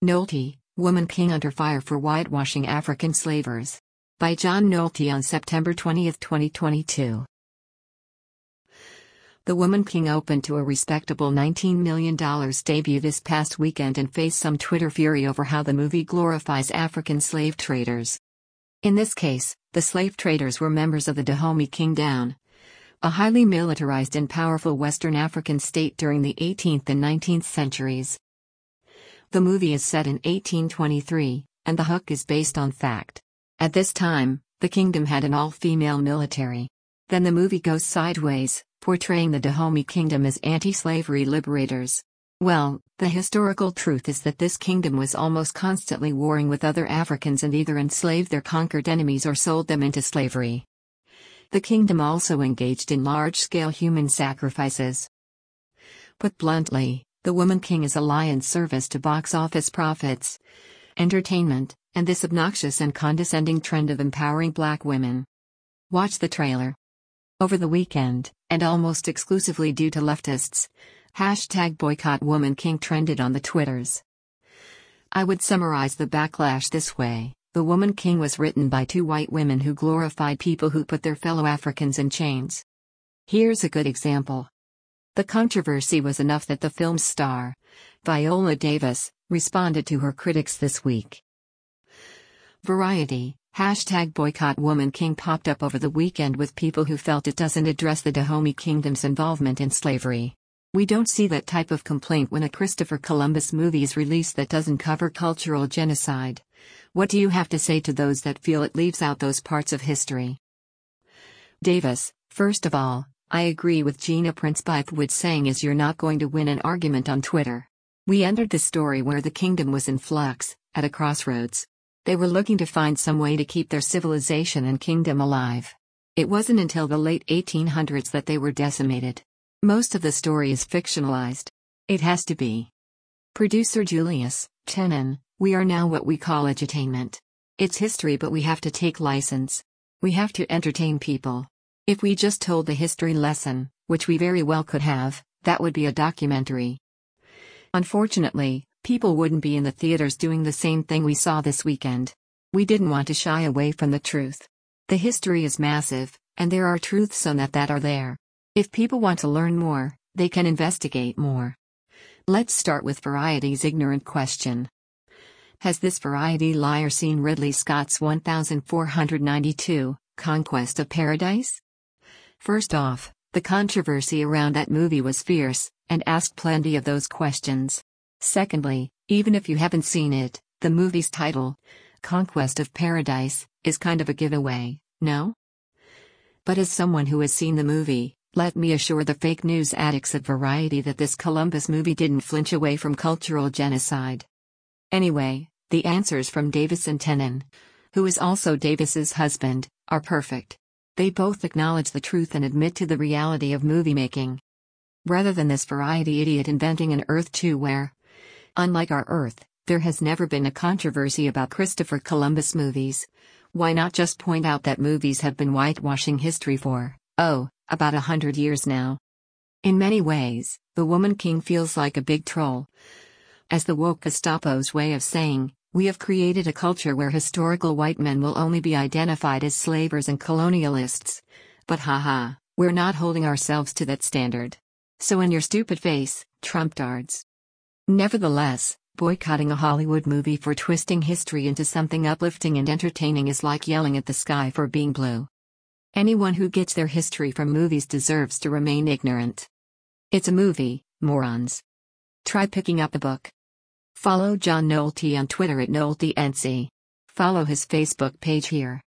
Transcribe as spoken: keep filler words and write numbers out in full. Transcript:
Nolte, Woman King Under Fire for Whitewashing African Slavers. By John Nolte on September twentieth, twenty twenty-two. The Woman King opened to a respectable nineteen million dollars debut this past weekend and faced some Twitter fury over how the movie glorifies African slave traders. In this case, the slave traders were members of the Dahomey Kingdom, a highly militarized and powerful Western African state during the eighteenth and nineteenth centuries. The movie is set in eighteen twenty-three, and the hook is based on fact. At this time, the kingdom had an all-female military. Then the movie goes sideways, portraying the Dahomey Kingdom as anti-slavery liberators. Well, the historical truth is that this kingdom was almost constantly warring with other Africans and either enslaved their conquered enemies or sold them into slavery. The kingdom also engaged in large-scale human sacrifices. Put bluntly, The Woman King is a lion's service to box office profits, entertainment, and this obnoxious and condescending trend of empowering black women. Watch the trailer. Over the weekend, and almost exclusively due to leftists, hashtag boycott Woman King trended on the Twitters. I would summarize the backlash this way: The Woman King was written by two white women who glorified people who put their fellow Africans in chains. Here's a good example. The controversy was enough that the film's star, Viola Davis, responded to her critics this week. Variety, hashtag boycott Woman King popped up over the weekend with people who felt it doesn't address the Dahomey Kingdom's involvement in slavery. We don't see that type of complaint when a Christopher Columbus movie is released that doesn't cover cultural genocide. What do you have to say to those that feel it leaves out those parts of history? Davis, first of all, I agree with Gina Prince Bythewood saying is you're not going to win an argument on Twitter. We entered the story where the kingdom was in flux, at a crossroads. They were looking to find some way to keep their civilization and kingdom alive. It wasn't until the late eighteen hundreds that they were decimated. Most of the story is fictionalized. It has to be. Producer Julius Tenon, we are now what we call edutainment. It's history, but we have to take license. We have to entertain people. If we just told the history lesson, which we very well could have, that would be a documentary. Unfortunately, people wouldn't be in the theaters doing the same thing we saw this weekend. We didn't want to shy away from the truth. The history is massive, and there are truths on that that are there. If people want to learn more, they can investigate more. Let's start with Variety's ignorant question. Has this Variety liar seen Ridley Scott's fourteen ninety-two, Conquest of Paradise? First off, the controversy around that movie was fierce, and asked plenty of those questions. Secondly, even if you haven't seen it, the movie's title, Conquest of Paradise, is kind of a giveaway, no? But as someone who has seen the movie, let me assure the fake news addicts at Variety that this Columbus movie didn't flinch away from cultural genocide. Anyway, the answers from Davis and Tenon, who is also Davis's husband, are perfect. They both acknowledge the truth and admit to the reality of movie making. Rather than this Variety idiot inventing an Earth two where, unlike our Earth, there has never been a controversy about Christopher Columbus movies, why not just point out that movies have been whitewashing history for, oh, about a hundred years now? In many ways, The Woman King feels like a big troll. As the woke Gestapo's way of saying, we have created a culture where historical white men will only be identified as slavers and colonialists. But haha, we're not holding ourselves to that standard. So in your stupid face, Trump-dards. Nevertheless, boycotting a Hollywood movie for twisting history into something uplifting and entertaining is like yelling at the sky for being blue. Anyone who gets their history from movies deserves to remain ignorant. It's a movie, morons. Try picking up a book. Follow John Nolte on Twitter at NolteNC. Follow his Facebook page here.